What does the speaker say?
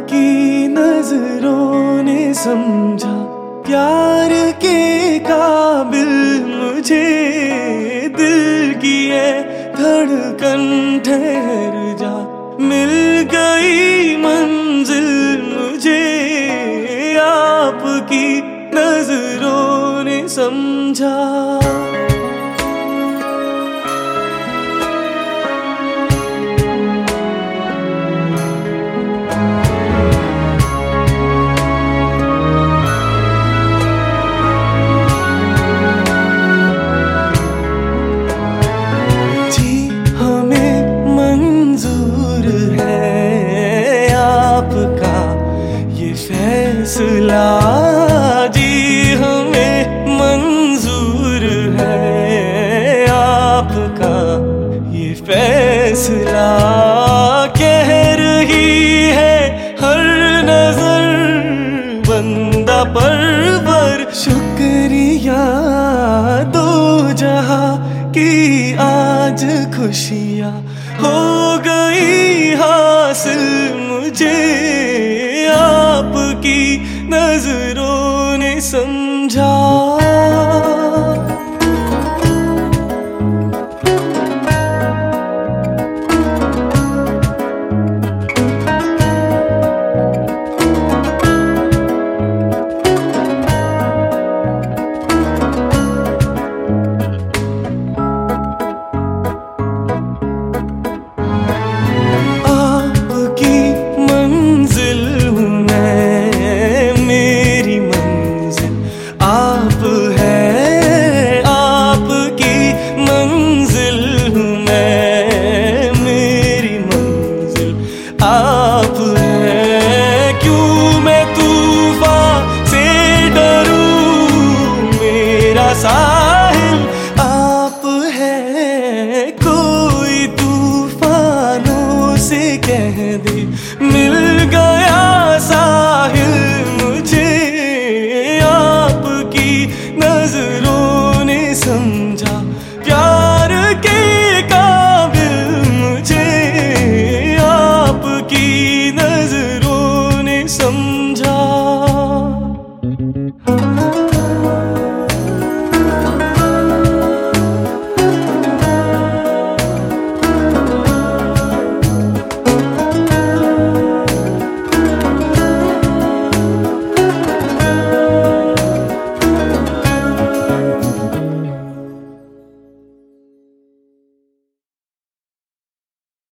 आपकी नजरों ने समझा प्यार के काबिल मुझे। दिल की है धड़कन ठहर जा, मिल गई मंजिल मुझे। आपकी नजरों ने समझा। फैसला जी हमें मंजूर है, आपका ये फैसला। कह रही है हर नजर बंदा परवर, शुक्रिया दो जहां की आज खुशियां हो गई हासिल मुझे। आपकी नजरों ने समझा। आप है क्यों मैं तूफान से डरूं, मेरा साथ